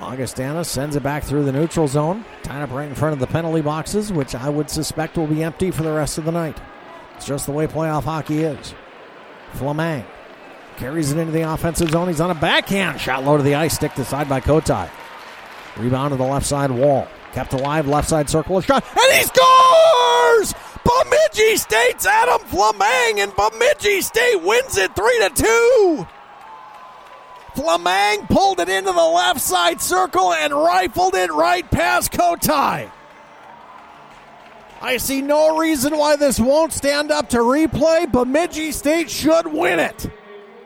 Augustana sends it back through the neutral zone. Tied up right in front of the penalty boxes, which I would suspect will be empty for the rest of the night. It's just the way playoff hockey is. Flamang carries it into the offensive zone. He's on a backhand. Shot low to the ice. Stick aside by Kotai. Rebound to the left side wall. Kept alive. Left side circle. A shot. And he scores! Bemidji State's Adam Flamang, and Bemidji State wins it 3-2. Flamang pulled it into the left side circle and rifled it right past Kotai. I see no reason why this won't stand up to replay. Bemidji State should win it.